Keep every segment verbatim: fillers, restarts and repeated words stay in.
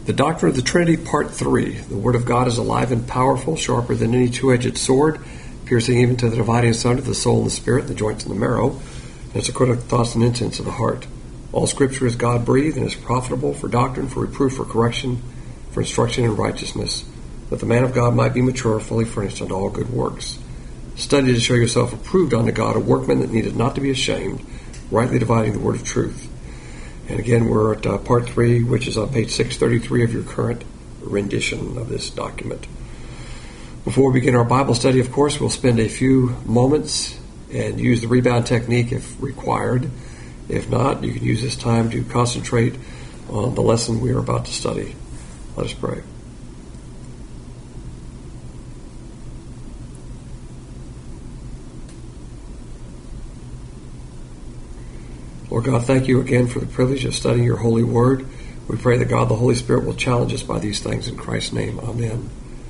The Doctrine of the Trinity, Part three. The Word of God is alive and powerful, sharper than any two-edged sword, piercing even to the dividing asunder of the soul and the spirit, the joints and the marrow, and it's a critical thoughts and intents of the heart. All Scripture is God-breathed and is profitable for doctrine, for reproof, for correction, for instruction in righteousness, that the man of God might be mature, fully furnished unto all good works. Study to show yourself approved unto God, a workman that needeth not to be ashamed, rightly dividing the word of truth. And again, we're at uh, part three, which is on page six thirty-three of your current rendition of this document. Before we begin our Bible study, of course, we'll spend a few moments and use the rebound technique if required. If not, you can use this time to concentrate on the lesson we are about to study. Let us pray. Lord God, thank you again for the privilege of studying your holy word. We pray that God, the Holy Spirit, will challenge us by these things in Christ's name. Amen.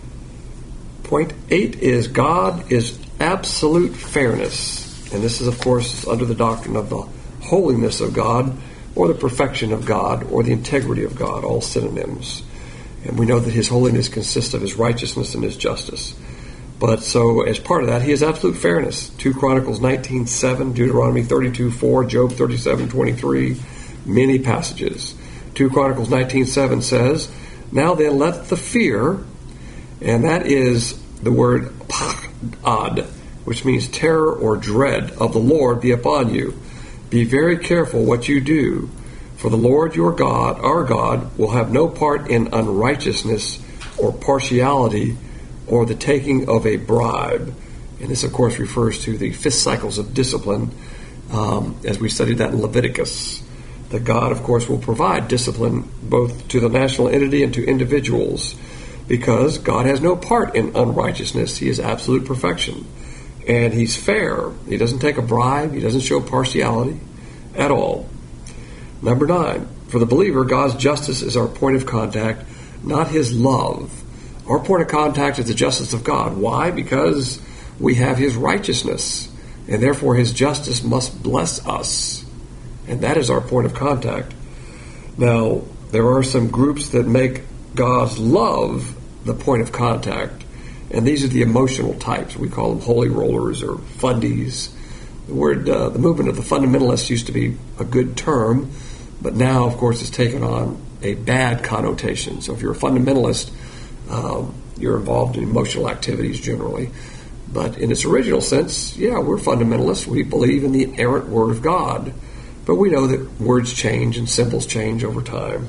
Point eight is God is absolute fairness. And this is, of course, under the doctrine of the holiness of God, or the perfection of God, or the integrity of God, all synonyms. And we know that his holiness consists of his righteousness and his justice. But so, as part of that, he has absolute fairness. Second Chronicles nineteen seven, Deuteronomy thirty-two four, Job thirty-seven twenty-three, many passages. Second Chronicles nineteen seven says, "Now then let the fear," and that is the word pachad, which means terror or dread, "of the Lord be upon you. Be very careful what you do, for the Lord your God, our God, will have no part in unrighteousness or partiality or the taking of a bribe." And this, of course, refers to the fifth cycles of discipline, um, as we studied that in Leviticus. That God, of course, will provide discipline both to the national entity and to individuals, because God has no part in unrighteousness. He is absolute perfection. And he's fair. He doesn't take a bribe. He doesn't show partiality at all. Number nine, for the believer, God's justice is our point of contact, not his love. Our point of contact is the justice of God. Why? Because we have his righteousness, and therefore his justice must bless us. And that is our point of contact. Now, there are some groups that make God's love the point of contact, and these are the emotional types. We call them holy rollers or fundies. The word, uh, the movement of the fundamentalists used to be a good term, but now, of course, it's taken on a bad connotation. So if you're a fundamentalist, Um, you're involved in emotional activities generally. But in its original sense, yeah, we're fundamentalists. We believe in the inerrant Word of God. But we know that words change and symbols change over time.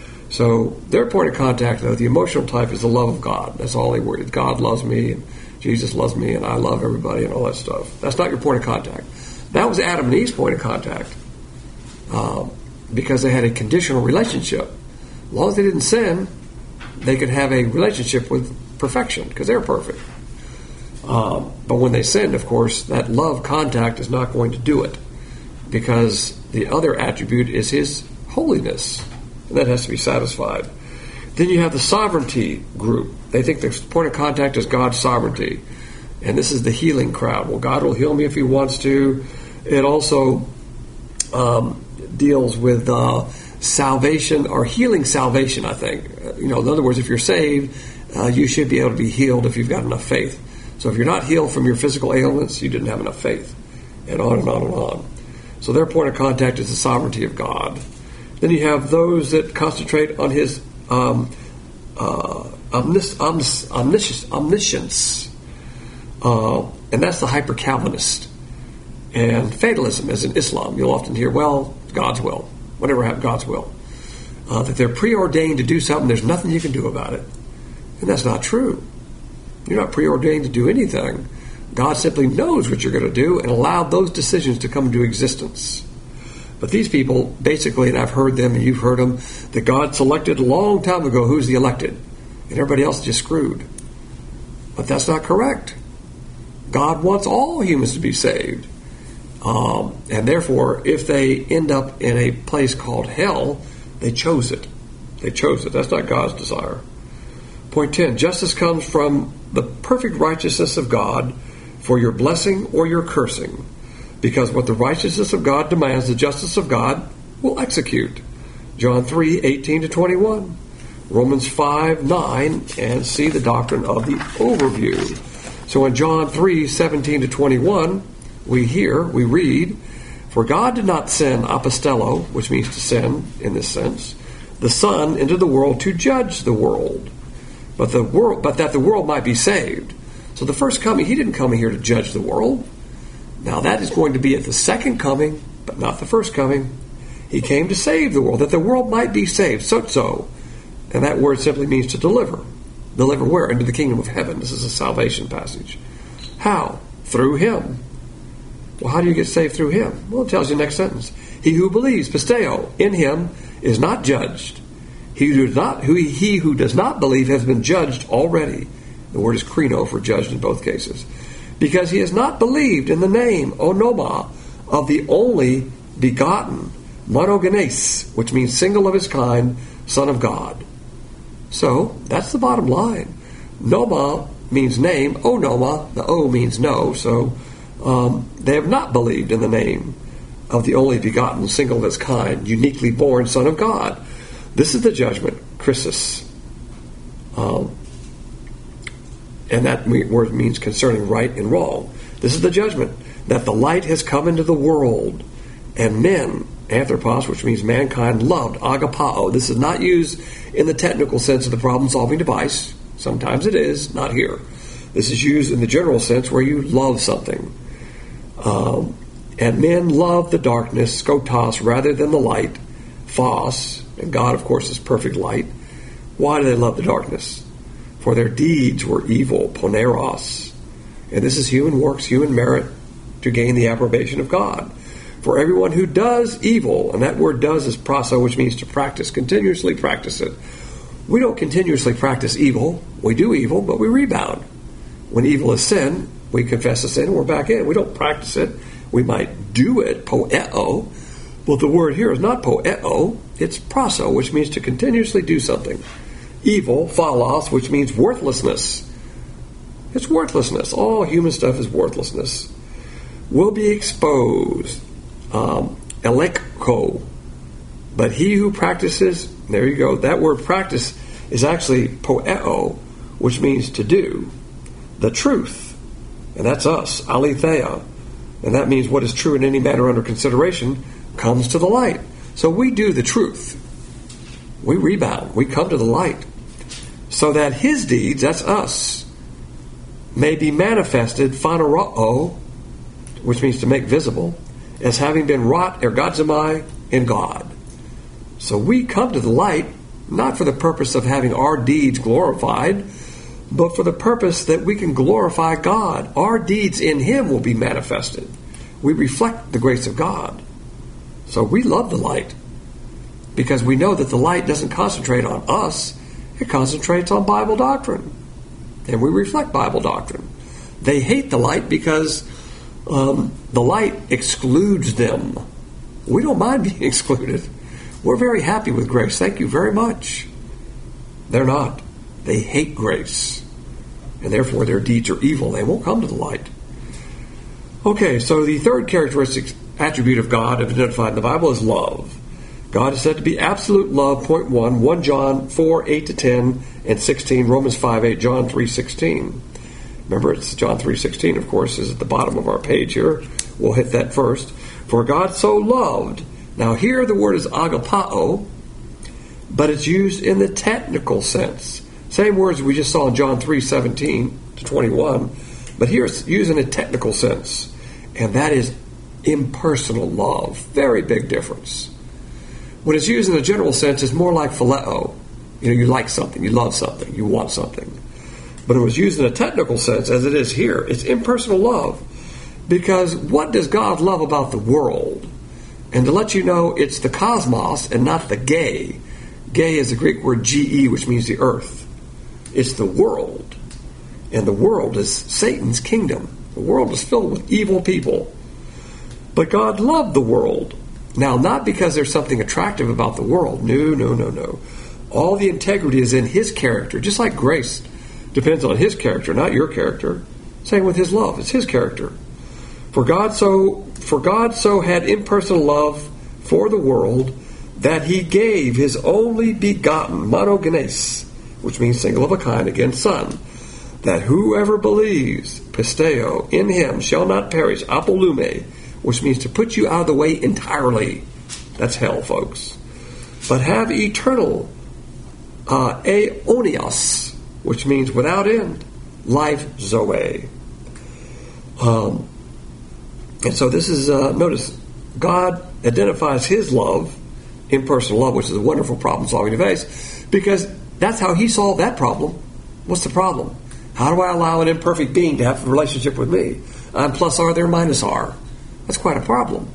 So their point of contact, though, the emotional type, is the love of God. That's all they worry. God loves me, and Jesus loves me, and I love everybody, and all that stuff. That's not your point of contact. That was Adam and Eve's point of contact, um, because they had a conditional relationship. As long as they didn't sin, they could have a relationship with perfection, because they're perfect. Um, but when they sinned, of course, that love contact is not going to do it, because the other attribute is his holiness, and that has to be satisfied. Then you have the sovereignty group. They think the point of contact is God's sovereignty, and this is the healing crowd. Well, God will heal me if he wants to. It also um, deals with uh, salvation, or healing salvation, I think. You know, in other words, if you're saved, uh, you should be able to be healed if you've got enough faith. So if you're not healed from your physical ailments, you didn't have enough faith. And on and on and on. So their point of contact is the sovereignty of God. Then you have those that concentrate on his um, uh, omnis- omnis- omnis- omniscience. Uh, and that's the hyper-Calvinist. And fatalism, as in Islam, you'll often hear, well, God's will. Whatever happened, God's will. Uh, that they're preordained to do something, there's nothing you can do about it. And that's not true. You're not preordained to do anything. God simply knows what you're going to do and allowed those decisions to come into existence. But these people, basically, and I've heard them and you've heard them, that God selected a long time ago who's the elected. And everybody else is just screwed. But that's not correct. God wants all humans to be saved. Um, and therefore, if they end up in a place called hell, they chose it. They chose it. That's not God's desire. Point ten, justice comes from the perfect righteousness of God for your blessing or your cursing, because what the righteousness of God demands, the justice of God will execute. John three, eighteen to twenty-one. Romans five nine, and see the doctrine of the overview. So in John three seventeen to twenty-one, we hear, we read, "For God did not send apostello," which means to send in this sense, "the Son into the world to judge the world, but the world, but that the world might be saved." So the first coming, he didn't come here to judge the world. Now that is going to be at the second coming, but not the first coming. He came to save the world, that the world might be saved. Sozo. And that word simply means to deliver. Deliver where? Into the kingdom of heaven. This is a salvation passage. How? Through him. Well, how do you get saved through him? Well, it tells you next sentence. "He who believes, pisteo, in him is not judged. He who does not, who, he who does not believe has been judged already." The word is krino for judged in both cases. "Because he has not believed in the name, onoma, of the only begotten, monogenes, which means single of his kind, Son of God." So, that's the bottom line. Noma means name. Onoma, the O means no. So, um, they have not believed in the name of the only begotten, single of his kind, uniquely born Son of God. This is the judgment, Christus. Um, and that word means concerning right and wrong. This is the judgment, that the light has come into the world, and men, anthropos, which means mankind, loved, agapao. This is not used in the technical sense of the problem-solving device. Sometimes it is, not here. This is used in the general sense where you love something. Um, and men love the darkness, skotos, rather than the light, phos, and God, of course, is perfect light. Why do they love the darkness? For their deeds were evil, poneros. And this is human works, human merit, to gain the approbation of God. For everyone who does evil, and that word does is praso, which means to practice, continuously practice it. We don't continuously practice evil. We do evil, but we rebound. When evil is sin, we confess the sin and we're back in. We don't practice it. We might do it, poeo, but the word here is not poeo, it's praso, which means to continuously do something. Evil, phalos, which means worthlessness. It's worthlessness. All human stuff is worthlessness. Will be exposed. Um, elekko. But he who practices, there you go, that word practice is actually poeo, which means to do, the truth. And that's us, aletheia. And that means what is true in any matter under consideration comes to the light. So we do the truth. We rebound. We come to the light. So that his deeds, that's us, may be manifested, phaneroo, which means to make visible, as having been wrought ergazomai in God. So we come to the light, not for the purpose of having our deeds glorified, but for the purpose that we can glorify God. Our deeds in him will be manifested. We reflect the grace of God. So we love the light, because we know that the light doesn't concentrate on us, it concentrates on Bible doctrine. And we reflect Bible doctrine. They hate the light because um, the light excludes them. We don't mind being excluded. We're very happy with grace. Thank you very much. They're not. They hate grace. And therefore their deeds are evil. They won't come to the light. Okay, so the third characteristic attribute of God identified in the Bible is love. God is said to be absolute love, point one, First John four, eight to ten, and sixteen, Romans five, eight, John three, sixteen. Remember, it's John three, sixteen, of course, is at the bottom of our page here. We'll hit that first. For God so loved. Now here the word is agapao, but it's used in the technical sense. Same words we just saw in John three, seventeen to twenty-one, but here it's used in a technical sense, and that is impersonal love. Very big difference. When it's used in a general sense, it's more like phileo. You know, you like something, you love something, you want something. But it was used in a technical sense, as it is here. It's impersonal love. Because what does God love about the world? And to let you know, it's the cosmos and not the gay. Gay is the Greek word ge, which means the earth. It's the world. And the world is Satan's kingdom. The world is filled with evil people. But God loved the world. Now, not because there's something attractive about the world. No, no, no, no. All the integrity is in his character, just like grace depends on his character, not your character. Same with his love. It's his character. For God so for God so had impersonal love for the world that he gave his only begotten, monogenes, which means single of a kind, again, son, that whoever believes, pisteo, in him shall not perish, apolume, which means to put you out of the way entirely. That's hell, folks. But have eternal uh, aeonios, which means without end, life, zoe. Um, and so this is, uh, notice, God identifies his love, impersonal love, which is a wonderful problem-solving device, because that's how he solved that problem. What's the problem? How do I allow an imperfect being to have a relationship with me? I'm plus R, they're minus R. That's quite a problem.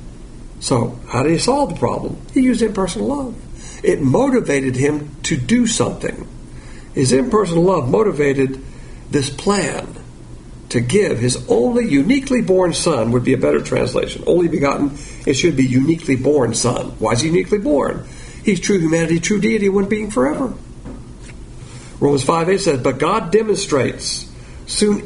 So, how did he solve the problem? He used impersonal love. It motivated him to do something. His impersonal love motivated this plan to give his only uniquely born son, would be a better translation. Only begotten, it should be uniquely born son. Why is he uniquely born? He's true humanity, true deity, one being forever. Romans five eight says, but God demonstrates sun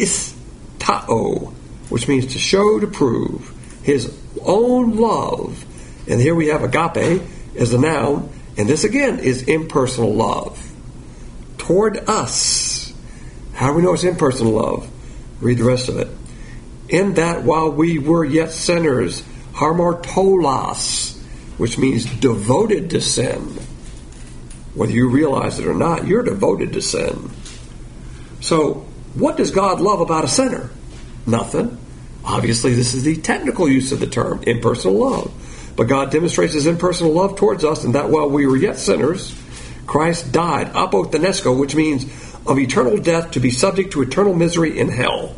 istao, which means to show, to prove, his own love. And here we have agape as the noun, and this again is impersonal love. Toward us. How do we know it's impersonal love? Read the rest of it. In that while we were yet sinners, hamartolos, which means devoted to sin. Whether you realize it or not, you're devoted to sin. So, what does God love about a sinner? Nothing. Obviously, this is the technical use of the term, impersonal love. But God demonstrates his impersonal love towards us, and that while we were yet sinners, Christ died, apothenesco, which means of eternal death to be subject to eternal misery in hell.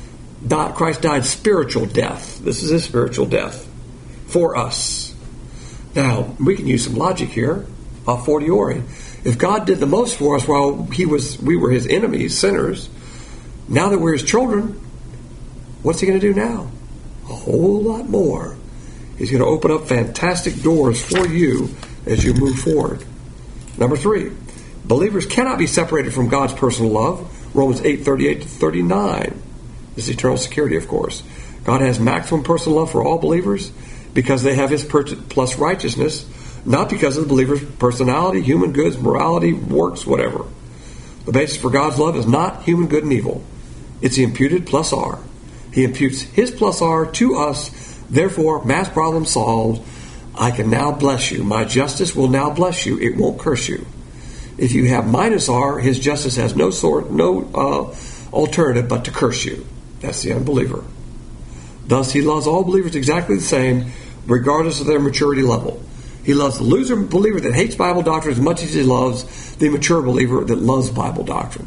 Christ died spiritual death. This is his spiritual death for us. Now, we can use some logic here, a fortiori. If God did the most for us while he was, we were his enemies, sinners, now that we're his children, what's he going to do now? A whole lot more. He's going to open up fantastic doors for you as you move forward. Number three, believers cannot be separated from God's personal love. Romans eight thirty-eight to thirty-nine. This is eternal security, of course. God has maximum personal love for all believers because they have his plus righteousness, not because of the believer's personality, human goods, morality, works, whatever. The basis for God's love is not human good and evil. It's the imputed plus R. He imputes his plus R to us. Therefore, math problem solved. I can now bless you. My justice will now bless you. It won't curse you. If you have minus R, his justice has no sort, no uh, alternative but to curse you. That's the unbeliever. Thus, he loves all believers exactly the same, regardless of their maturity level. He loves the loser believer that hates Bible doctrine as much as he loves the mature believer that loves Bible doctrine.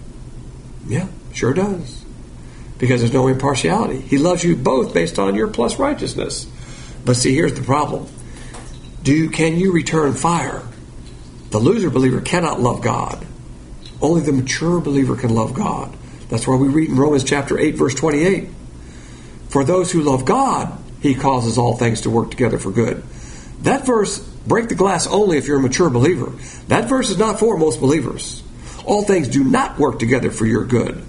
Yeah, sure does. Because there's no impartiality. He loves you both based on your plus righteousness. But see, here's the problem. Do you, can you return fire? The loser believer cannot love God. Only the mature believer can love God. That's why we read in Romans chapter eight, verse twenty-eight. For those who love God, he causes all things to work together for good. That verse, break the glass only if you're a mature believer. That verse is not for most believers. All things do not work together for your good.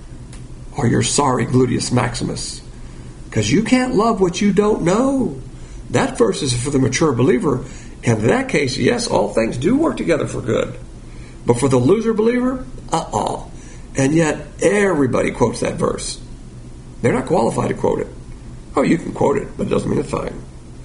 Or your sorry gluteus maximus. Because you can't love what you don't know. That verse is for the mature believer. And in that case, yes, all things do work together for good. But for the loser believer, uh-uh. And yet, everybody quotes that verse. They're not qualified to quote it. Oh, you can quote it, but it doesn't mean a thing.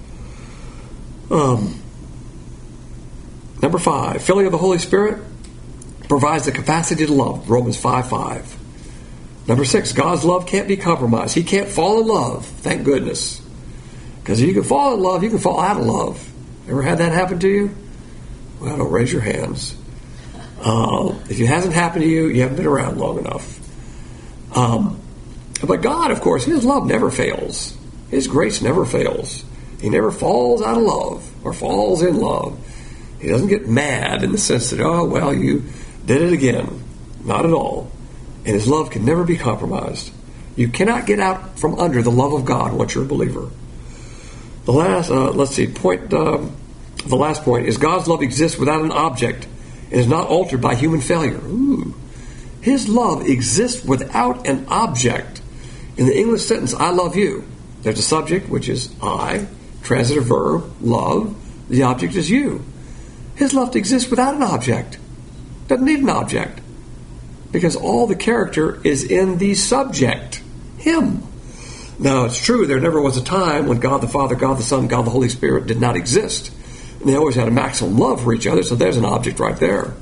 Um, number five, filling of the Holy Spirit provides the capacity to love. Romans five five. Number six, God's love can't be compromised. He can't fall in love. Thank goodness. Because if you can fall in love, you can fall out of love. Ever had that happen to you? Well, don't raise your hands. Uh, if it hasn't happened to you, you haven't been around long enough. Um, but God, of course, his love never fails. His grace never fails. He never falls out of love or falls in love. He doesn't get mad in the sense that, oh, well, you did it again. Not at all. And his love can never be compromised. You cannot get out from under the love of God once you're a believer. The last, uh, let's see, point, um, the last point is God's love exists without an object and is not altered by human failure. Ooh. His love exists without an object. In the English sentence, I love you, there's a subject, which is I, transitive verb, love, The object is you. His love exists without an object. Doesn't need an object. Because all the character is in the subject, him. Now, it's true, there never was a time when God the Father, God the Son, God the Holy Spirit did not exist. And they always had a maximum love for each other, so there's an object right there.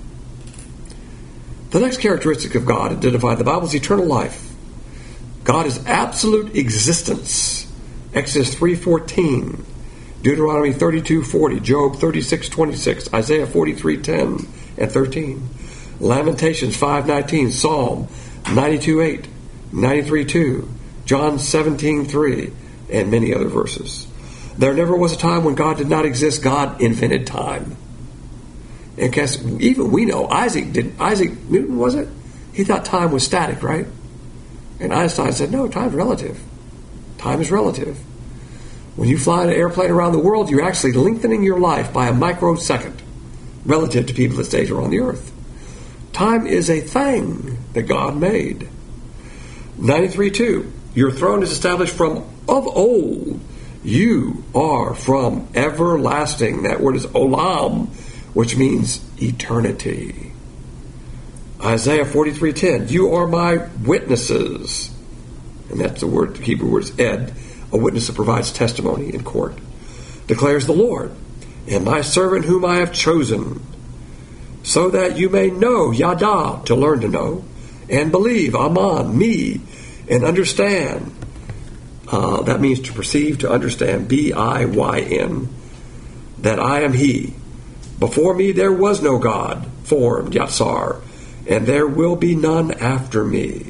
The next characteristic of God identified in the Bible is eternal life. God is absolute existence. Exodus three fourteen, Deuteronomy thirty-two forty, Job thirty-six twenty-six, Isaiah forty-three ten and thirteen, Lamentations five nineteen, Psalm ninety-two eight, ninety-three two, John seventeen three, and many other verses. There never was a time when God did not exist. God invented time. And guess, even we know Isaac did. Isaac Newton, was it? He thought time was static, right? And Einstein said, no, time's relative. Time is relative. When you fly in an airplane around the world, you're actually lengthening your life by a microsecond relative to people that stay here on the earth. Time is a thing that God made. ninety-three two, your throne is established from of old. You are from everlasting. That word is olam, which means eternity. Isaiah forty-three ten, you are my witnesses. And that's the word, the Hebrew word is ed, a witness that provides testimony in court. Declares the Lord, and my servant whom I have chosen, so that you may know, yada, to learn to know, and believe, aman, me, and understand. Uh, that means to perceive, to understand, B I Y N, that I am He. Before me there was no God formed, Yatsar, and there will be none after me.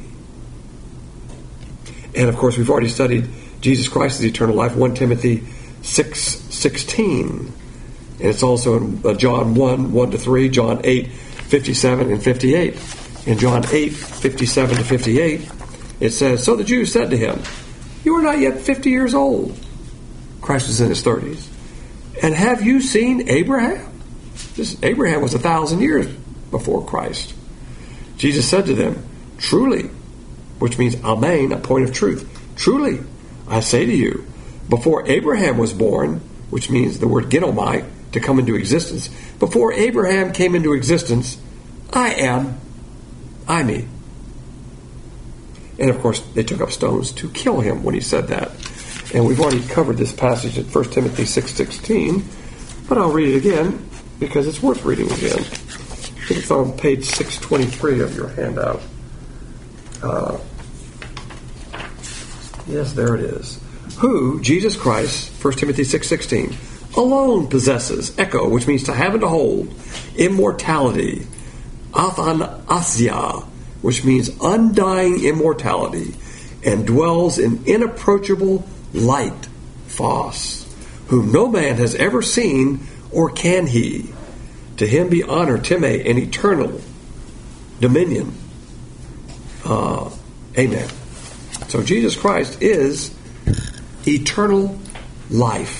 And of course, we've already studied Jesus Christ is eternal life, First Timothy six sixteen. And it's also in John one, one to three, John eight, fifty-seven and fifty-eight. In John eight, fifty-seven to fifty-eight, it says, so the Jews said to him, you are not yet fifty years old. Christ was in his thirties. And have you seen Abraham? This Abraham was a thousand years before Christ. Jesus said to them, truly, which means amen, a point of truth. Truly, I say to you, before Abraham was born, which means the word genomai, to come into existence, before Abraham came into existence, I am, I me. And of course, they took up stones to kill him when he said that. And we've already covered this passage in First Timothy six sixteen, but I'll read it again because it's worth reading again. I think it's on page six twenty-three of your handout. Uh, yes, there it is. Who, Jesus Christ, First Timothy six sixteen, alone possesses, echo, which means to have and to hold, immortality, athanasya, which means undying immortality, and dwells in inapproachable light, phos, whom no man has ever seen, or can he. To him be honor, time, and eternal dominion. Uh, amen. So Jesus Christ is eternal life.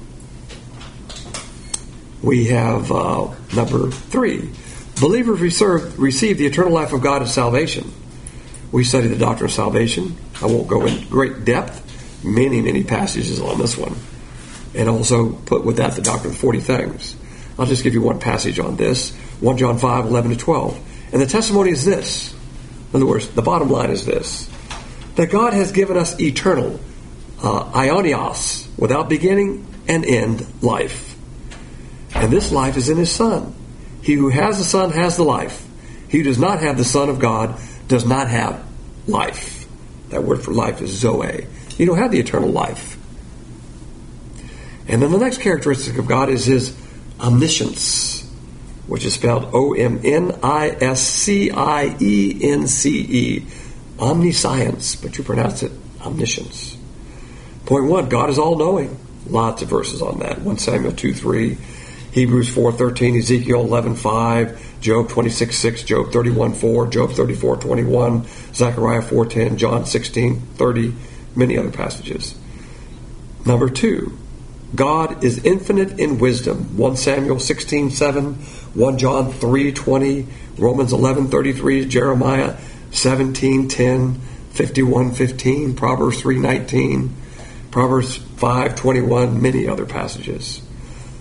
We have uh, number three. Believers receive, receive the eternal life of God as salvation. We study the doctrine of salvation. I won't go in great depth. Many, many passages on this one. And also put with that the doctrine of forty things. I'll just give you one passage on this. First John five, eleven to twelve. And the testimony is this. In other words, the bottom line is this. That God has given us eternal, uh, aionios, without beginning and end life. And this life is in His Son. He who has the Son has the life. He who does not have the Son of God does not have life. That word for life is zoe. You don't have the eternal life. And then the next characteristic of God is His omniscience, which is spelled O M N I S C I E N C E. Omniscience, but you pronounce it omniscience. Point one, God is all-knowing. Lots of verses on that. First Samuel two three, Hebrews four thirteen, Ezekiel eleven five, Job twenty-six six, Job thirty-one four, Job thirty-four twenty-one, Zechariah four ten, John sixteen thirty, many other passages. Number two, God is infinite in wisdom. First Samuel sixteen seven, First John three twenty, Romans eleven thirty-three, Jeremiah seventeen ten, fifty-one fifteen, Proverbs three nineteen, Proverbs five twenty-one, many other passages.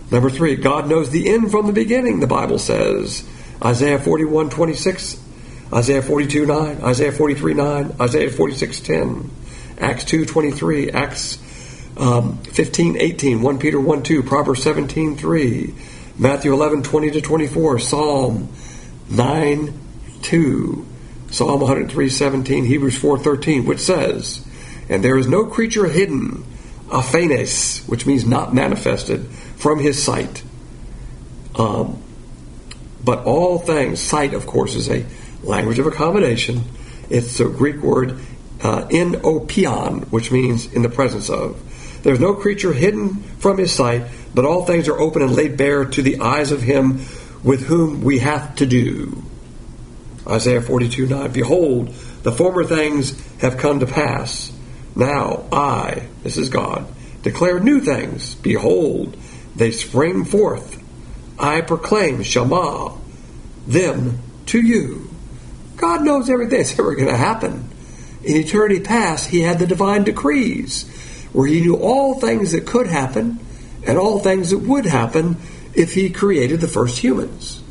Number three, God knows the end from the beginning, the Bible says. Isaiah forty-one twenty-six, Isaiah forty-two nine, Isaiah forty-three nine, Isaiah forty-six ten, Acts two twenty-three, Acts um, fifteen eighteen, First Peter one two, Proverbs seventeen three, Matthew eleven twenty to twenty-four, Psalm nine two, Psalm one oh three seventeen, Hebrews four thirteen, which says, and there is no creature hidden, aphanes, which means not manifested, from his sight. Um, but all things, sight, of course, is a language of accommodation. It's a Greek word, uh, enopion, which means in the presence of. There's no creature hidden from his sight, but all things are open and laid bare to the eyes of him with whom we have to do. Isaiah forty-two nine, behold, the former things have come to pass. Now I, this is God, declare new things. Behold, they spring forth. I proclaim, Shema, them to you. God knows everything that's ever going to happen. In eternity past, he had the divine decrees, where he knew all things that could happen and all things that would happen if he created the first humans.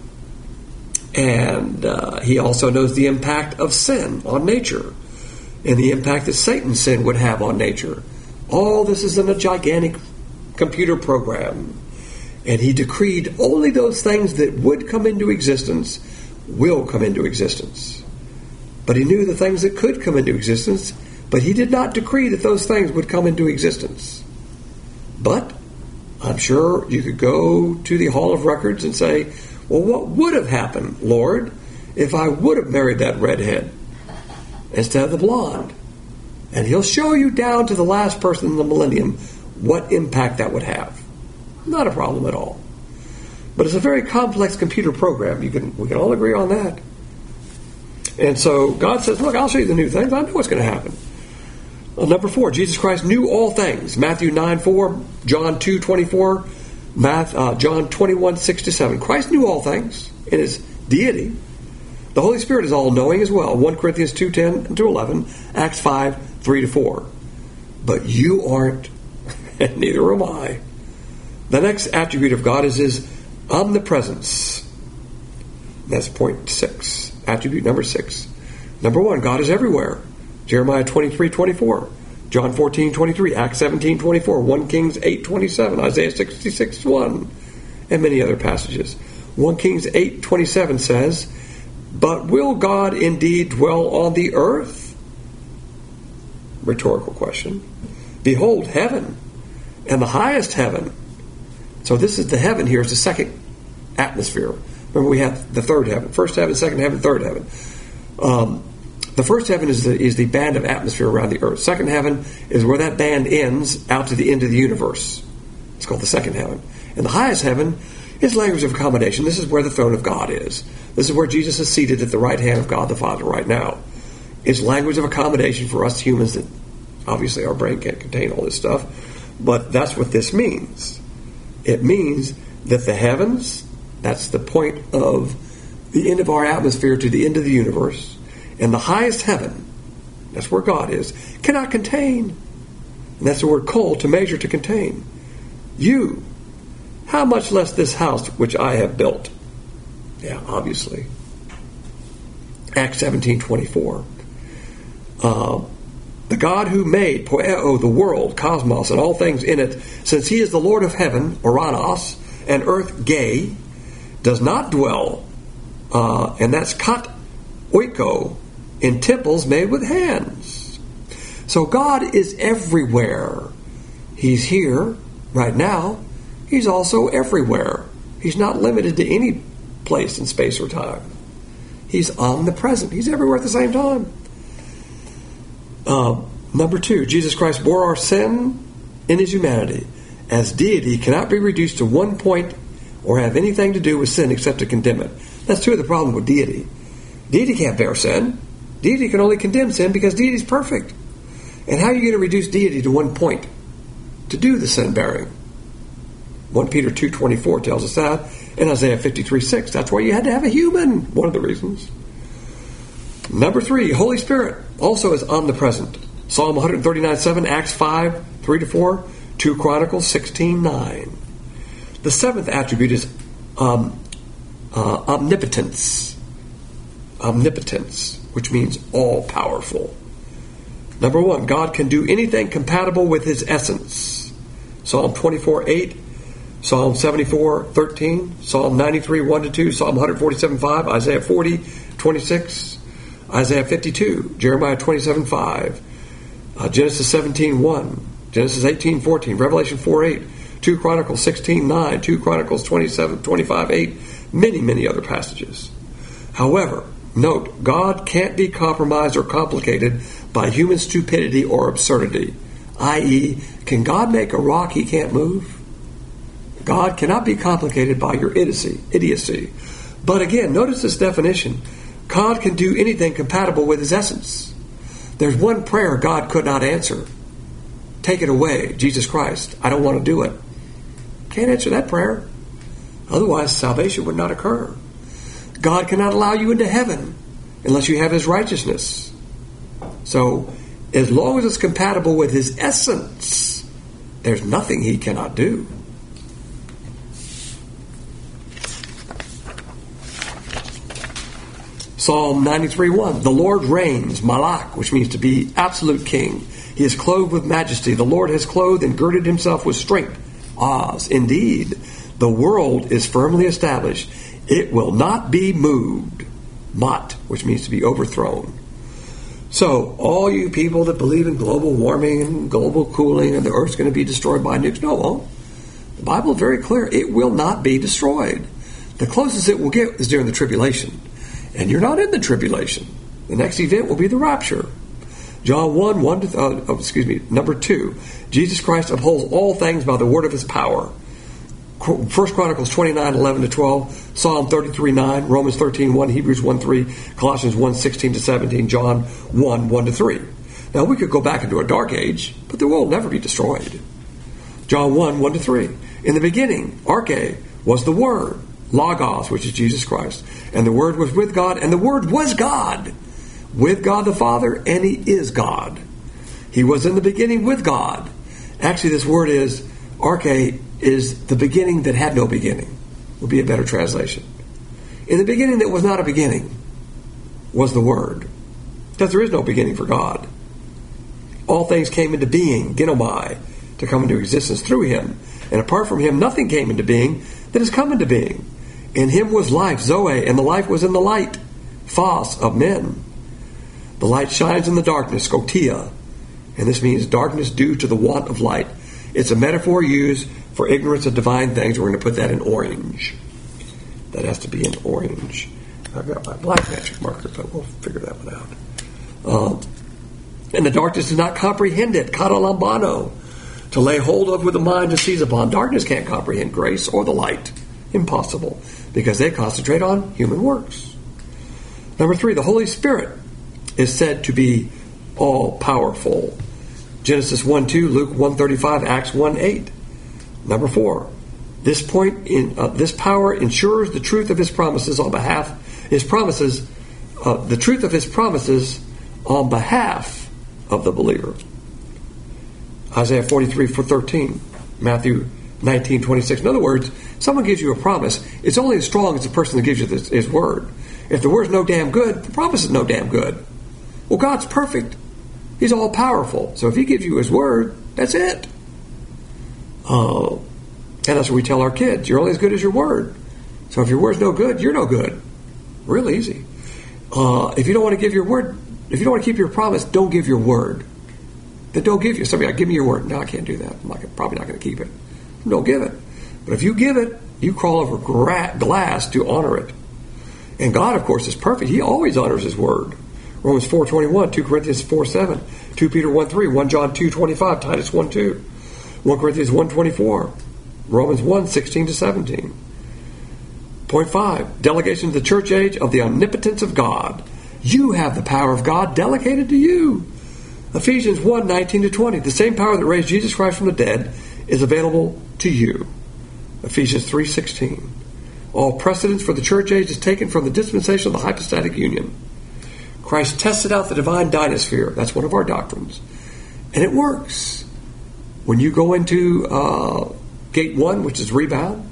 And uh, he also knows the impact of sin on nature and the impact that Satan's sin would have on nature. All this is in a gigantic computer program. And he decreed only those things that would come into existence will come into existence. But he knew the things that could come into existence, but he did not decree that those things would come into existence. But I'm sure you could go to the Hall of Records and say, well, what would have happened, Lord, if I would have married that redhead instead of the blonde? And he'll show you down to the last person in the millennium what impact that would have. Not a problem at all. But it's a very complex computer program. You can we can all agree on that. And so God says, look, I'll show you the new things. I know what's going to happen. Well, number four, Jesus Christ knew all things. Matthew nine four, John two twenty-four, Math, uh, John twenty-one six to seven. Christ knew all things in his deity. The Holy Spirit is all-knowing as well. First Corinthians two ten to eleven, Acts five three to four. But you aren't, and neither am I. The next attribute of God is his omnipresence. That's point six. Attribute number six. Number one, God is everywhere. Jeremiah twenty-three twenty-four, John fourteen twenty-three, Acts seventeen twenty-four, First Kings eight twenty-seven, Isaiah sixty-six one, and many other passages. First Kings eight twenty-seven says, but will God indeed dwell on the earth? Rhetorical question. Behold, heaven, and the highest heaven. So this is the heaven here, is the second atmosphere. Remember, we have the third heaven. First heaven, second heaven, third heaven. Um, the first heaven is the, is the band of atmosphere around the earth. Second heaven is where that band ends out to the end of the universe. It's called the second heaven. And the highest heaven is language of accommodation. This is where the throne of God is. This is where Jesus is seated at the right hand of God the Father right now. It's language of accommodation for us humans that obviously our brain can't contain all this stuff. But that's what this means. It means that the heavens, that's the point of the end of our atmosphere to the end of the universe, and the highest heaven, that's where God is, cannot contain. And that's the word kol, to measure, to contain. You, how much less this house which I have built? Yeah, obviously. Acts seventeen twenty-four. Uh, the God who made poeo, the world, cosmos, and all things in it, since he is the Lord of heaven, Oranos, and earth, Gay, does not dwell, uh, and that's kat oiko, in temples made with hands. So God is everywhere. He's here right now. He's also everywhere. He's not limited to any place in space or time. He's omnipresent. He's everywhere at the same time. Uh, number two, Jesus Christ bore our sin in his humanity. As deity, he cannot be reduced to one point or have anything to do with sin except to condemn it. That's true of the problem with deity. Deity can't bear sin. Deity can only condemn sin because deity is perfect. And how are you going to reduce deity to one point to do the sin bearing? First Peter two twenty-four tells us that, and Isaiah fifty-three six. That's why you had to have a human. One of the reasons. Number three, Holy Spirit also is omnipresent. Psalm one thirty-nine seven, Acts five three to four, Second Chronicles sixteen nine. The seventh attribute is um, uh, omnipotence. Omnipotence, which means all-powerful. Number one, God can do anything compatible with his essence. Psalm twenty-four eight, Psalm seventy-four thirteen, Psalm ninety-three one to two, Psalm one forty-seven five, Isaiah forty twenty-six, Isaiah fifty-two, Jeremiah twenty-seven five, uh, Genesis seventeen one, Genesis eighteen fourteen, Revelation four eight, two Chronicles sixteen nine, two Chronicles twenty-seven twenty-five eight, many, many other passages. However, note, God can't be compromised or complicated by human stupidity or absurdity. that is, can God make a rock he can't move? God cannot be complicated by your idiocy. idiocy. But again, notice this definition. God can do anything compatible with his essence. There's one prayer God could not answer. Take it away, Jesus Christ. I don't want to do it. Can't answer that prayer. Otherwise, salvation would not occur. God cannot allow you into heaven unless you have his righteousness. So, as long as it's compatible with his essence, there's nothing he cannot do. Psalm ninety-three one, the Lord reigns, malak, which means to be absolute king. He is clothed with majesty. The Lord has clothed and girded himself with strength. Oz, indeed, the world is firmly established. It will not be moved. Mot, which means to be overthrown. So, all you people that believe in global warming and global cooling and the earth's going to be destroyed by nukes, no, it won't. The Bible is very clear. It will not be destroyed. The closest it will get is during the tribulation. And you're not in the tribulation. The next event will be the rapture. John one, one to, uh, oh, excuse me, number two. Jesus Christ upholds all things by the word of his power. First Chronicles twenty-nine eleven to twelve, Psalm thirty-three nine, Romans thirteen one, Hebrews one three, Colossians one sixteen to seventeen, John one one to three. Now we could go back into a dark age, but the world will never be destroyed. John one one to three. In the beginning, arche, was the Word, Logos, which is Jesus Christ. And the Word was with God, and the Word was God. With God the Father, and he is God. He was in the beginning with God. Actually, this word is, arche, is the beginning that had no beginning, would be a better translation. In the beginning that was not a beginning was the Word. Because there is no beginning for God. All things came into being, genomai, to come into existence through him. And apart from him, nothing came into being that has come into being. In him was life, Zoe, and the life was in the light, phos, of men. The light shines in the darkness, skotia, and this means darkness due to the want of light. It's a metaphor used for ignorance of divine things. We're going to put that in orange. That has to be in orange. I've got my black magic marker, but we'll figure that one out. Um, and the darkness does not comprehend it, katalambano, to lay hold of with the mind to seize upon. Darkness can't comprehend grace or the light. Impossible, because they concentrate on human works. Number three, the Holy Spirit is said to be all-powerful. Genesis one two, Luke one thirty-five, Acts one eight. Number four, this point in uh, this power ensures the truth of his promises on behalf his promises uh, the truth of his promises on behalf of the believer. Isaiah forty-three thirteen, Matthew nineteen twenty-six. In other words, someone gives you a promise, it's only as strong as the person that gives you this, his word. If the word's no damn good, the promise is no damn good. Well, God's perfect. He's all-powerful. So if he gives you his word, that's it. Uh, and that's what we tell our kids. You're only as good as your word. So if your word's no good, you're no good. Real easy. Uh, if you don't want to give your word, if you don't want to keep your promise, don't give your word. Then don't give you. Somebody, give me your word. No, I can't do that. I'm not, probably not going to keep it. Don't give it. But if you give it, you crawl over gra- glass to honor it. And God, of course, is perfect. He always honors his word. Romans four twenty-one, two Corinthians four seven, two Peter one three, First John two twenty-five, Titus one two, First Corinthians one twenty-four, Romans one sixteen to seventeen. Point five, delegation to the church age of the omnipotence of God. You have the power of God delegated to you. Ephesians one nineteen to twenty, the same power that raised Jesus Christ from the dead is available to you. Ephesians three sixteen. All precedence for the church age is taken from the dispensation of the hypostatic union. Christ tested out the divine dynasphere. That's one of our doctrines. And it works. When you go into uh, gate one, which is rebound,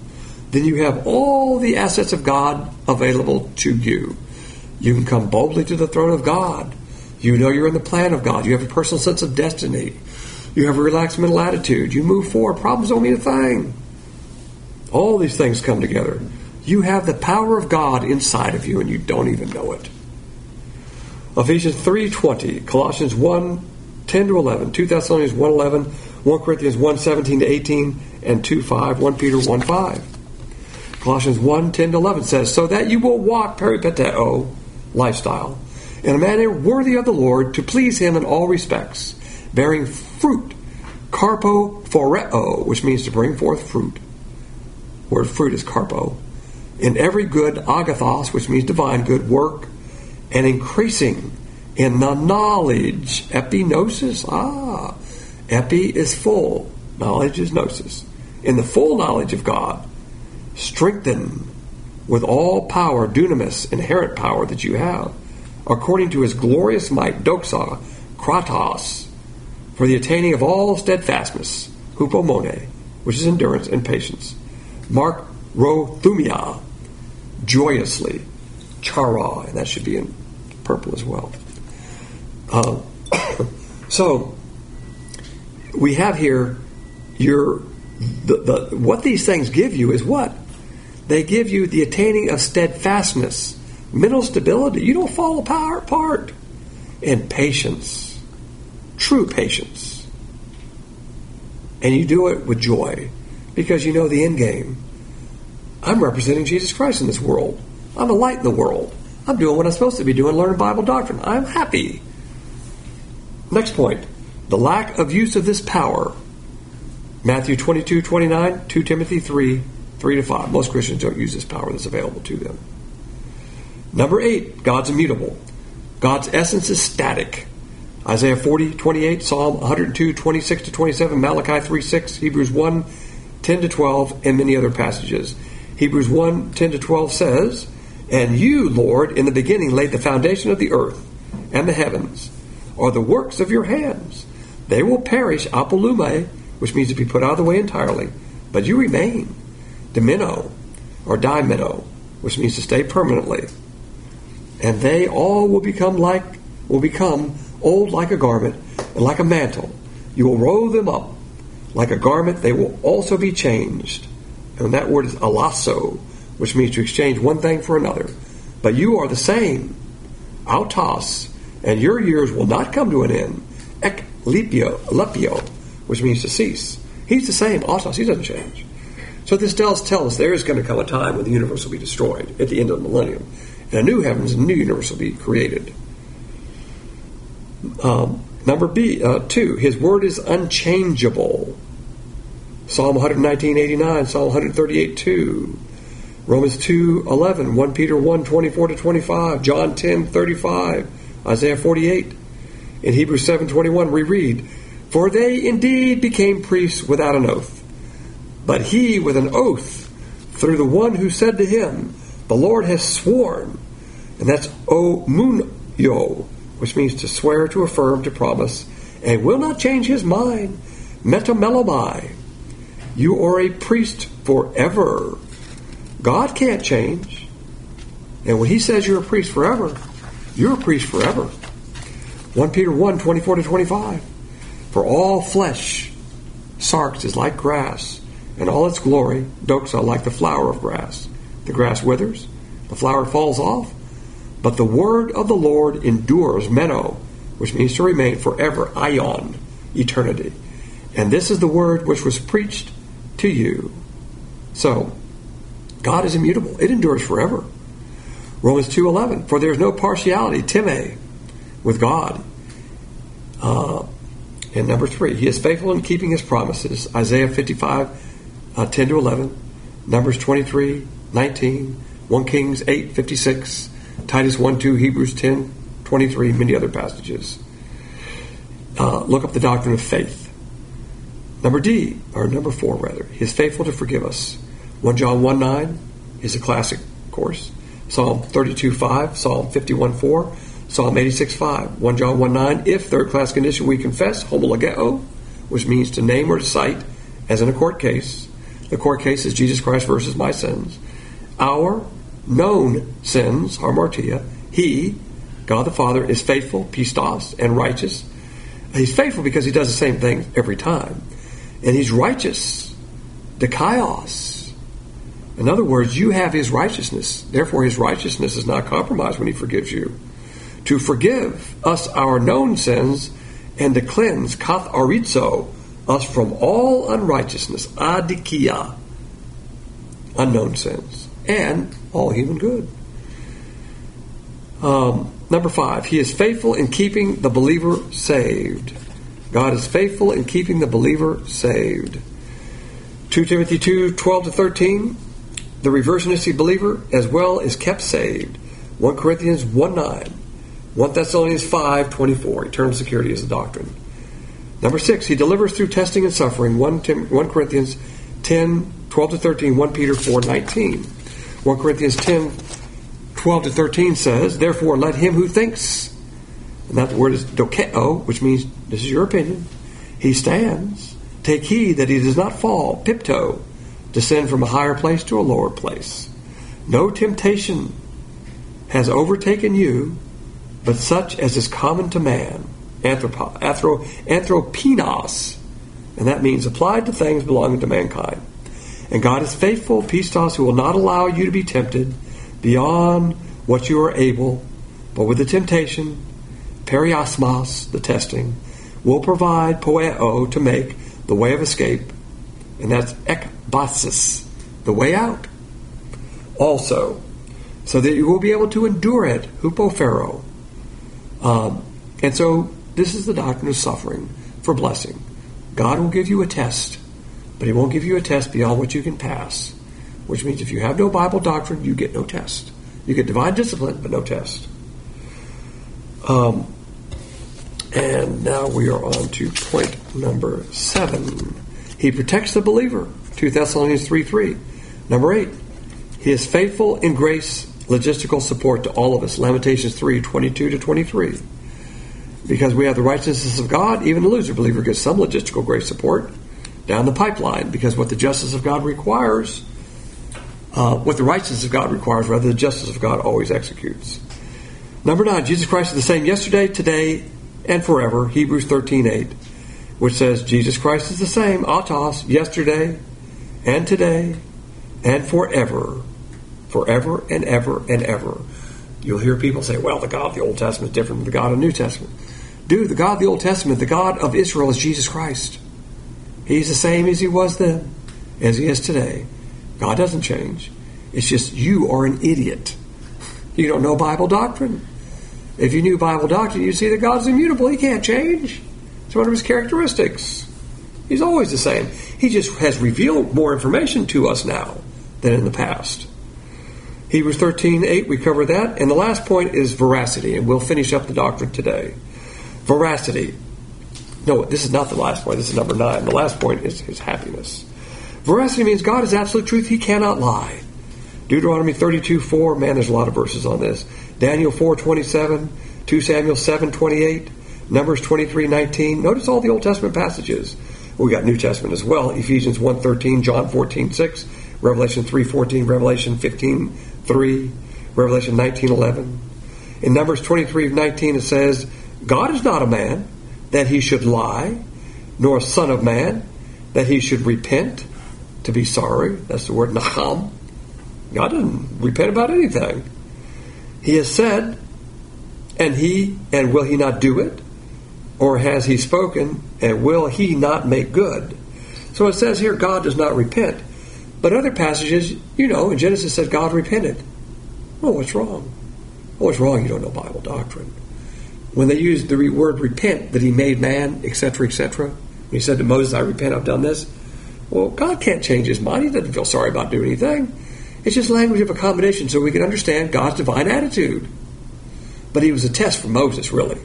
then you have all the assets of God available to you. You can come boldly to the throne of God. You know you're in the plan of God. You have a personal sense of destiny. You have a relaxed mental attitude. You move forward. Problems don't mean a thing. All these things come together. You have the power of God inside of you, and you don't even know it. Ephesians three twenty, Colossians one ten to eleven, Second Thessalonians one eleven, First Corinthians one seventeen to eighteen, and two five, First Peter one five. Colossians one ten to eleven says, so that you will walk peripateo lifestyle in a manner worthy of the Lord, to please Him in all respects, bearing fruit, carpophoreo, which means to bring forth fruit. The word fruit is carpo. In every good agathos, which means divine good work, and increasing in the knowledge, epignosis. Ah, epi is full, knowledge is gnosis. In the full knowledge of God, strengthen with all power, dunamis, inherent power that you have, according to His glorious might, doxa, kratos, for the attaining of all steadfastness, hupomone, which is endurance and patience, mark rothumia, joyously, chara, and that should be in purple as well. Uh, so we have here your the, the what these things give you is what? They give you the attaining of steadfastness, mental stability. You don't fall apart, and patience, true patience, and you do it with joy because you know the end game. I'm representing Jesus Christ in this world. I'm a light in the world. I'm doing what I'm supposed to be doing, learning Bible doctrine. I'm happy. Next point, the lack of use of this power. Matthew twenty-two twenty-nine, Second Timothy three, three to five. Most Christians don't use this power that's available to them. Number eight, God's immutable. God's essence is static. Isaiah forty twenty-eight, Psalm one oh two twenty-six to twenty-seven, Malachi three six, Hebrews one ten to twelve, and many other passages. Hebrews one ten to twelve says, and you, Lord, in the beginning laid the foundation of the earth, and the heavens are the works of your hands. They will perish, apolume, which means to be put out of the way entirely, but you remain. Dimino, or dimino, which means to stay permanently. And they all will become like, will become old like a garment, and like a mantle. You will roll them up. Like a garment, they will also be changed. And that word is alasso, which means to exchange one thing for another. But you are the same, autos, and your years will not come to an end. Ek lepio, lepio, which means to cease. He's the same, autos, he doesn't change. So this does tell us there is going to come a time when the universe will be destroyed at the end of the millennium, and a new heavens and a new universe will be created. Um, number B, uh, two, His word is unchangeable. Psalm one nineteen eighty-nine, Psalm one thirty-eight two, Romans two eleven, First Peter one twenty-four to twenty-five, John ten thirty-five, Isaiah forty-eight. In Hebrews seven twenty-one we read, for they indeed became priests without an oath, but he with an oath through the one who said to him, the Lord has sworn. And that's omunyo, which means to swear, to affirm, to promise, and will not change his mind. Metamelomai. You are a priest forever. God can't change. And when He says you're a priest forever, you're a priest forever. First Peter one twenty-four to twenty-five. For all flesh, sarx, is like grass, and all its glory, doxa, like the flower of grass. The grass withers, the flower falls off, but the word of the Lord endures, meno, which means to remain forever, aion, eternity. And this is the word which was preached to you. So, God is immutable. It endures forever. Romans two eleven, for there is no partiality, time, with God. Uh, and number three, He is faithful in keeping His promises. Isaiah fifty-five, uh, ten to eleven, Numbers twenty-three, nineteen, First Kings eight, fifty-six, Titus one two, Hebrews ten, twenty-three, many other passages. Uh, look up the doctrine of faith. Number D, or number four rather, He is faithful to forgive us. First John one nine is a classic, of course. Psalm thirty-two five, Psalm fifty-one four, Psalm eighty-six five, First John one nine, if third class condition we confess, homologeo, which means to name or to cite, as in a court case, The court case is Jesus Christ versus my sins. Our known sins, hamartia. He, God the Father, is faithful, pistos, and righteous. He's faithful because he does the same thing every time. And he's righteous, dikaios. In other words, you have his righteousness. Therefore, his righteousness is not compromised when he forgives you. To forgive us our known sins and to cleanse, kath arizo, us from all unrighteousness, adikia, unknown sins, and all human good. Um, number five, he is faithful in keeping the believer saved. God is faithful in keeping the believer saved. Second Timothy two, twelve to thirteen, the reversionistic believer as well is kept saved. First Corinthians one nine, First Thessalonians five twenty-four, eternal security is the doctrine. Number six, he delivers through testing and suffering. First Corinthians ten, twelve to thirteen, First Peter four nineteen. First Corinthians ten, twelve to thirteen says, therefore let him who thinks, and that word is dokeo, which means, this is your opinion, he stands, take heed that he does not fall, pipto, descend from a higher place to a lower place. No temptation has overtaken you, but such as is common to man. Anthropo, anthro, anthropinos, and that means applied to things belonging to mankind. And God is faithful, pistos, who will not allow you to be tempted beyond what you are able, but with the temptation, periosmos, the testing, will provide poeo, to make the way of escape, and that's ekbasis, the way out. Also, so that you will be able to endure it, hupofero. Um, and so, this is the doctrine of suffering for blessing. God will give you a test, but he won't give you a test beyond what you can pass. Which means if you have no Bible doctrine, you get no test. You get divine discipline, but no test. Um, and now we are on to point number seven. He protects the believer. Second Thessalonians three three. Number eight. He is faithful in grace, logistical support to all of us. Lamentations three twenty-two to twenty-three. Because we have the righteousness of God, even the loser believer gets some logistical grace support down the pipeline. Because what the justice of God requires, uh, what the righteousness of God requires, rather, the justice of God always executes. Number nine, Jesus Christ is the same yesterday, today, and forever. Hebrews thirteen eight, which says Jesus Christ is the same, autos, yesterday, and today, and forever. Forever and ever and ever. You'll hear people say, well, the God of the Old Testament is different from the God of the New Testament. Dude, the God of the Old Testament, the God of Israel is Jesus Christ. He's the same as he was then, as he is today. God doesn't change. It's just you are an idiot. You don't know Bible doctrine. If you knew Bible doctrine, you'd see that God's immutable. He can't change. It's one of his characteristics. He's always the same. He just has revealed more information to us now than in the past. Hebrews thirteen eight, we cover that. And the last point is veracity, and we'll finish up the doctrine today. Veracity. No, this is not the last point. This is number nine. The last point is his happiness. Veracity means God is absolute truth. He cannot lie. Deuteronomy thirty-two four, man, there's a lot of verses on this. Daniel four twenty-seven, Second Samuel seven twenty-eight, Numbers twenty-three nineteen. Notice all the Old Testament passages. We got New Testament as well. Ephesians one thirteen, John fourteen six, Revelation three fourteen, Revelation fifteen three, Revelation nineteen eleven. In Numbers twenty-three nineteen it says, God is not a man that he should lie, nor a son of man that he should repent, to be sorry. That's the word nacham. God doesn't repent about anything. He has said, and he, and will he not do it? Or has he spoken, and will he not make good? So it says here, God does not repent. But other passages, you know, in Genesis said God repented. Oh, what's wrong? Oh, what's wrong? You don't know Bible doctrine. When they used the word repent, that he made man, et cetera, et cetera. He said to Moses, I repent, I've done this. Well, God can't change his mind. He doesn't feel sorry about doing anything. It's just language of accommodation so we can understand God's divine attitude. But he was a test for Moses, really.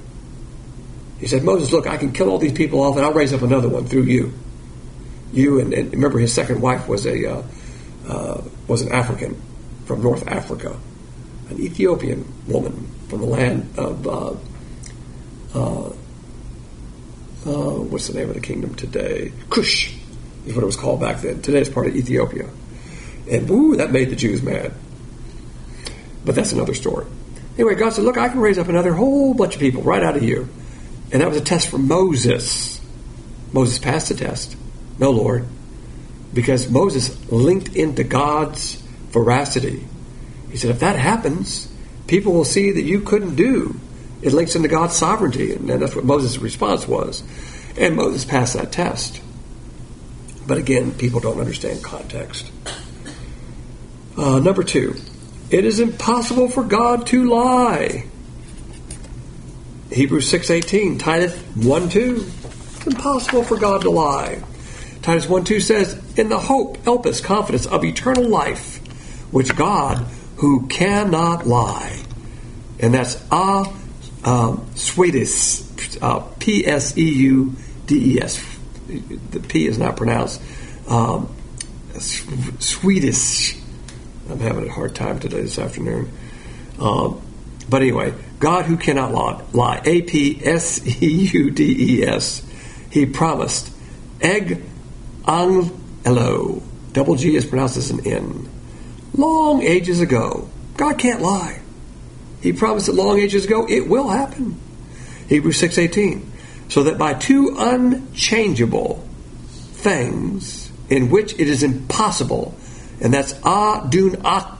He said, Moses, look, I can kill all these people off and I'll raise up another one through you. You and, and remember his second wife was a uh, uh, was an African from North Africa, an Ethiopian woman from the land of uh, uh, uh, what's the name of the kingdom today? Cush. is what it was called back then. Today it's part of Ethiopia. And woo, that made the Jews mad. But that's another story. Anyway, God said, look, I can raise up another whole bunch of people right out of you. And that was a test for Moses. Moses passed the test. No, Lord. Because Moses linked into God's veracity. He said, if that happens, people will see that you couldn't do. It links into God's sovereignty. And that's what Moses' response was. And Moses passed that test. But again, people don't understand context. Uh, number two, it is impossible for God to lie. Hebrews six eighteen, Titus one two. It's impossible for God to lie. Titus one two says, in the hope, elpis, confidence of eternal life, which God, who cannot lie. And that's a um, Suides, uh, P S E U D E S. The P is not pronounced. Um, Swedish. I'm having a hard time today this afternoon. Um, but anyway, God who cannot lie. A P S E U D E S. He promised. Eg angelo. Double G is pronounced as an N. Long ages ago. God can't lie. He promised that long ages ago it will happen. Hebrews six eighteen. So that by two unchangeable things in which it is impossible, and that's adunatos,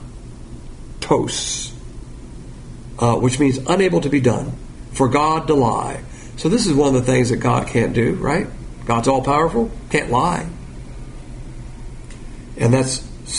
uh, which means unable to be done, for God to lie. So this is one of the things that God can't do, right? God's all-powerful, can't lie. And that's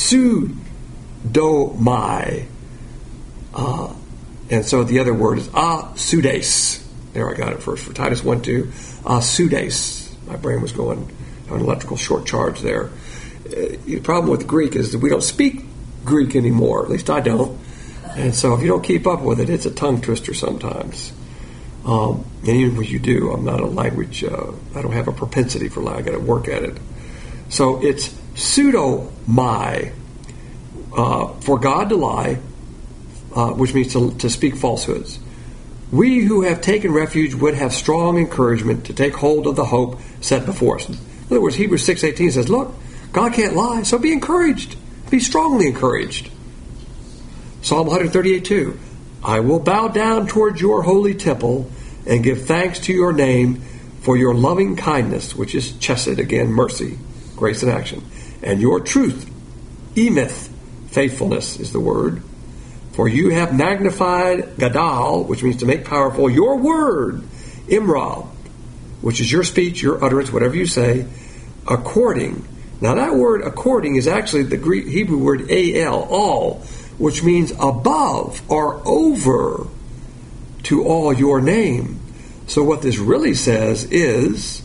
pseudomai. Uh, and so the other word is asudes. There, I got it first for Titus one two. Asudes. My brain was going on an electrical short charge there. Uh, the problem with Greek is that we don't speak Greek anymore. At least I don't. And so if you don't keep up with it, it's a tongue twister sometimes. Um, and even when you do, I'm not a language, uh, I don't have a propensity for lie. I got to work at it. So it's pseudomai, uh, for God to lie, uh, which means to, to speak falsehoods. We who have taken refuge would have strong encouragement to take hold of the hope set before us. In other words, Hebrews six eighteen says, look, God can't lie, so be encouraged. Be strongly encouraged. Psalm one thirty-eight two. I will bow down towards your holy temple and give thanks to your name for your loving kindness, which is chesed, again, mercy, grace in action, and your truth, emeth, faithfulness is the word. For you have magnified gadal, which means to make powerful, your word, imra, which is your speech, your utterance, whatever you say, according. Now that word according is actually the Greek Hebrew word al, all, which means above or over to all your name. So what this really says is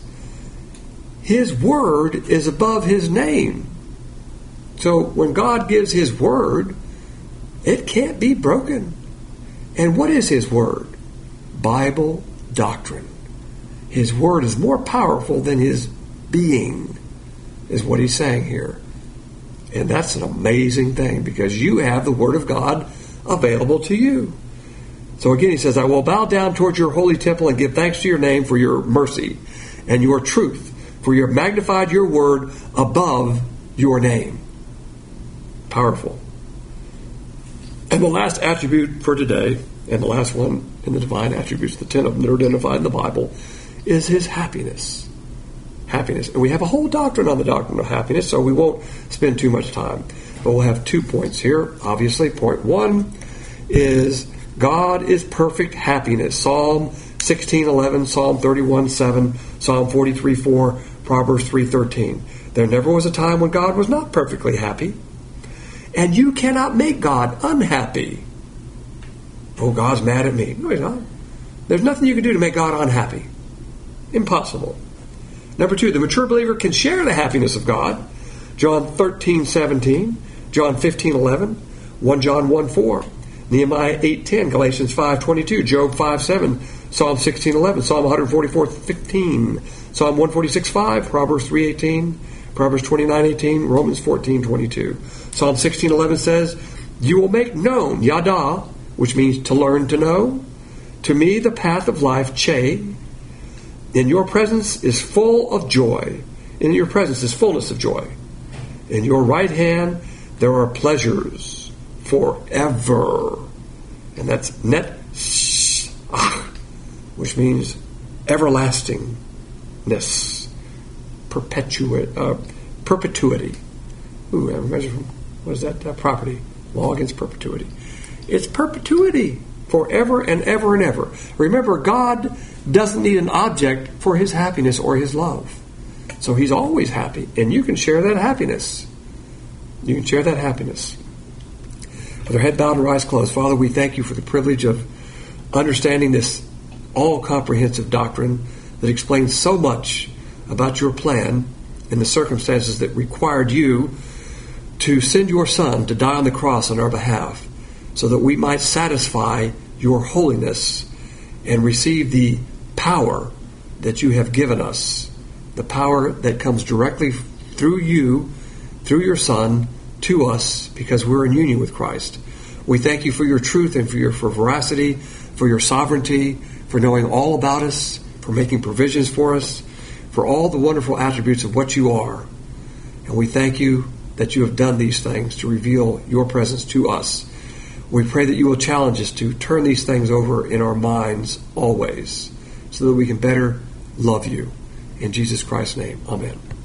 his word is above his name. So when God gives his word, it can't be broken. And what is his word? Bible doctrine. His word is more powerful than his being, is what he's saying here. And that's an amazing thing, because you have the word of God available to you. So again, he says, I will bow down towards your holy temple and give thanks to your name for your mercy and your truth, for you have magnified your word above your name. Powerful. And the last attribute for today, and the last one in the divine attributes, the ten of them that are identified in the Bible, is his happiness. Happiness. And we have a whole doctrine on the doctrine of happiness, so we won't spend too much time. But we'll have two points here. Obviously, point one is God is perfect happiness. Psalm sixteen eleven, Psalm thirty-one seven, Psalm forty-three four, Proverbs three thirteen. There never was a time when God was not perfectly happy. And you cannot make God unhappy. Oh, God's mad at me. No, he's not. There's nothing you can do to make God unhappy. Impossible. Number two, the mature believer can share the happiness of God. John thirteen seventeen, John fifteen eleven, First John one four, Nehemiah eight ten, Galatians five twenty-two, Job five seven, Psalm sixteen eleven, Psalm one forty-four fifteen, Psalm one forty-six five, Proverbs three eighteen, Proverbs twenty-nine eighteen, Romans fourteen twenty-two. Psalm sixteen eleven says, you will make known, yada, which means to learn to know, to me the path of life, che. In your presence is full of joy. In your presence is fullness of joy. In your right hand there are pleasures forever. And that's net, which means everlastingness, perpetuate, uh, perpetuity. Ooh, what is that uh, property? Law against perpetuity. It's perpetuity, forever and ever and ever. Remember, God doesn't need an object for his happiness or his love. So he's always happy, and you can share that happiness. You can share that happiness. With our head bowed and our eyes closed, Father, we thank you for the privilege of understanding this all-comprehensive doctrine that explains so much about your plan and the circumstances that required you to send your Son to die on the cross on our behalf so that we might satisfy your holiness and receive the power that you have given us, the power that comes directly through you, through your Son, to us because we're in union with Christ. We thank you for your truth and for your for veracity, for your sovereignty, for knowing all about us, for making provisions for us, for all the wonderful attributes of what you are. And we thank you that you have done these things to reveal your presence to us. We pray that you will challenge us to turn these things over in our minds always so that we can better love you. In Jesus Christ's name, amen.